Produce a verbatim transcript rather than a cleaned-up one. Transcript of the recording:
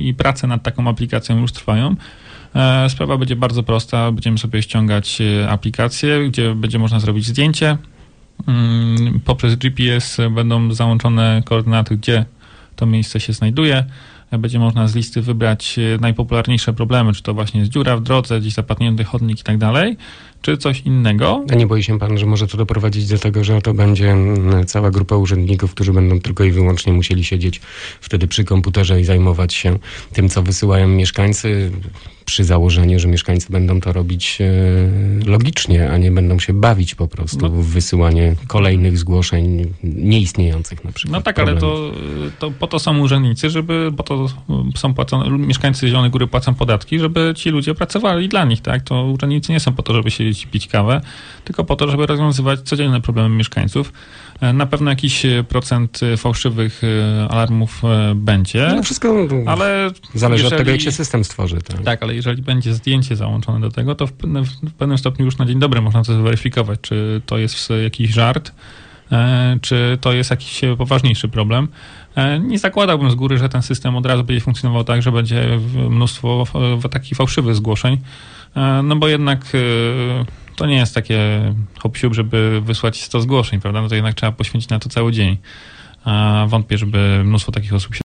i prace nad taką aplikacją już trwają. Sprawa będzie bardzo prosta. Będziemy sobie ściągać aplikację, gdzie będzie można zrobić zdjęcie. Poprzez G P S będą załączone koordynaty, gdzie to miejsce się znajduje. Będzie można z listy wybrać najpopularniejsze problemy, czy to właśnie jest dziura w drodze, gdzieś zapadnięty chodnik i tak dalej, czy coś innego. A nie boi się pan, że może to doprowadzić do tego, że to będzie cała grupa urzędników, którzy będą tylko i wyłącznie musieli siedzieć wtedy przy komputerze i zajmować się tym, co wysyłają mieszkańcy, przy założeniu, że mieszkańcy będą to robić logicznie, a nie będą się bawić po prostu no. w wysyłanie kolejnych zgłoszeń nieistniejących na przykład. No tak, problemów. ale to, to po to są urzędnicy, żeby, bo to są płacone, mieszkańcy Zielonej Góry płacą podatki, żeby ci ludzie pracowali dla nich, tak? To urzędnicy nie są po to, żeby siedzieć i pić kawę, tylko po to, żeby rozwiązywać codzienne problemy mieszkańców. Na pewno jakiś procent fałszywych alarmów będzie. No wszystko ale zależy jeżeli, od tego, jak się system stworzy. Tak, tak, ale jeżeli będzie zdjęcie załączone do tego, to w, w pewnym stopniu już na dzień dobry można to zweryfikować, czy to jest jakiś żart, czy to jest jakiś poważniejszy problem. Nie zakładałbym z góry, że ten system od razu będzie funkcjonował tak, że będzie mnóstwo takich fałszywych zgłoszeń, no bo jednak to nie jest takie hop-siup, żeby wysłać sto zgłoszeń, prawda? No to jednak trzeba poświęcić na to cały dzień. A wątpię, żeby mnóstwo takich osób się